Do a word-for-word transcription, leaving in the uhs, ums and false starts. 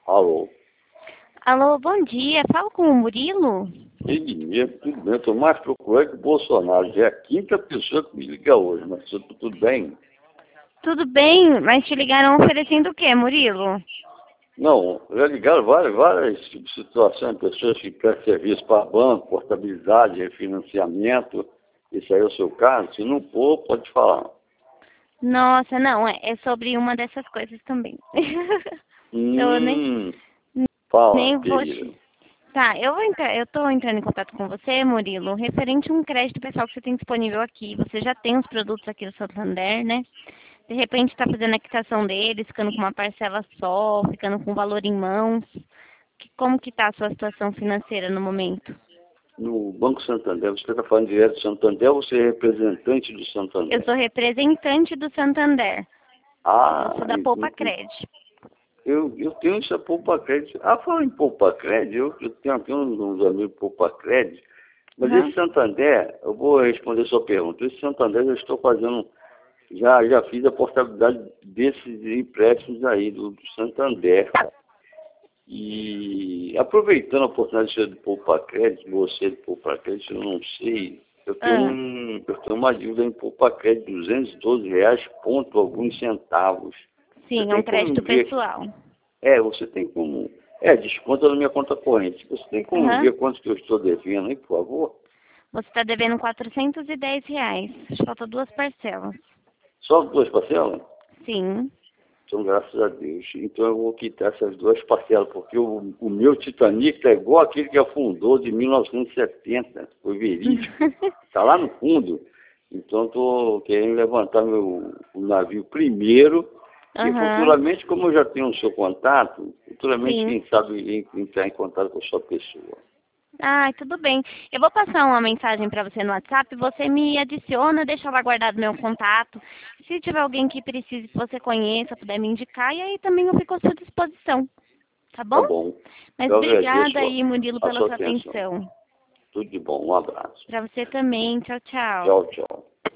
Alô? Alô, bom dia. Falo com o Murilo? Ele mesmo, tudo bem. Estou mais procurando que o Bolsonaro. Já é a quinta pessoa que me liga hoje, mas tudo, tudo bem? Tudo bem, mas te ligaram oferecendo o quê, Murilo? Não, já ligaram várias, várias situações, pessoas que querem serviço para banco, portabilidade, refinanciamento. Isso aí é o seu caso? Se não for, pode falar. Nossa, não, é, é sobre uma dessas coisas também. Eu nem, Hum, fala, nem vou querida. te... Tá, eu vou entrar, eu tô entrando em contato com você, Murilo, referente a um crédito pessoal que você tem disponível aqui. Você já tem os produtos aqui do Santander, né? De repente está fazendo a quitação deles, ficando com uma parcela só, ficando com o valor em mãos. Que- Como que tá a sua situação financeira no momento? No Banco Santander, você está falando direto do Santander ou você é representante do Eu Santander? sou representante do Santander. Eu Ah, sou da Poupa Cred. Eu, eu tenho essa Poupa Crédito. Ah, falando em Poupa Crédito, eu, eu tenho aqui uns, uns amigos Poupa Crédito, mas Uhum. esse Santander, eu vou responder a sua pergunta. Esse Santander eu estou fazendo, já, já fiz a portabilidade desses empréstimos aí do, do Santander. E aproveitando a oportunidade de ser do Poupa Crédito, você do Poupa Crédito, eu não sei, eu tenho, Ah, um, eu tenho uma dívida em Poupa Crédito de duzentos e doze reais, ponto alguns centavos. Você sim, é tem um como crédito ver? pessoal. É, você tem como... É, desconta na minha conta corrente. Você tem como Aham. ver quanto que eu estou devendo, hein, por favor? Você está devendo quatrocentos e dez reais. Falta duas parcelas. Só duas parcelas? Sim. Então, graças a Deus. Então, eu vou quitar essas duas parcelas, porque o, o meu Titanic é igual aquele que afundou de mil novecentos e setenta. Foi verídico. Está lá no fundo. Então, estou querendo levantar meu, o navio primeiro. E Aham. futuramente, como eu já tenho o seu contato, futuramente, Sim. quem sabe, entrar em contato com a sua pessoa. Ah, tudo bem. Eu vou passar uma mensagem para você no WhatsApp, você me adiciona, deixa lá guardado meu contato. Se tiver alguém que precise, que você conheça, puder me indicar, e aí também eu fico à sua disposição, tá Tá bom? bom. Mas Eu obrigada agradeço aí, Murilo, a pela sua sua atenção. atenção. Tudo de bom. Um abraço. Para você também. Tchau, tchau. Tchau, tchau.